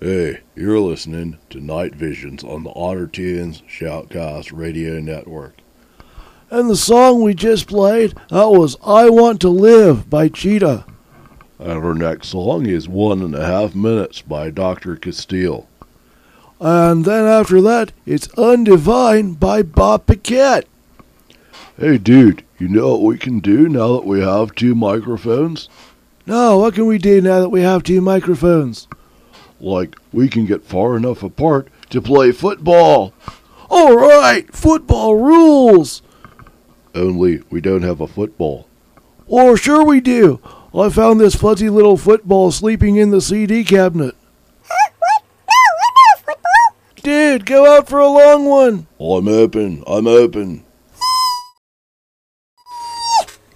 Hey, you're listening to Night Visions on the Honor Tunes Shoutcast Radio Network. And the song we just played, that was I Want to Live by Cheetah. And our next song is 1.5 Minutes by Dr. Castile. And then after that, it's Undivine by Bob Paquette. Hey dude, you know what we can do now that we have 2 microphones? No, what can we do now that we have 2 microphones? Like, we can get far enough apart to play football. All right, football rules. Only we don't have a football. Or sure we do. I found this fuzzy little football sleeping in the CD cabinet. Huh? What? No, I'm not a football. Dude, go out for a long one. I'm open.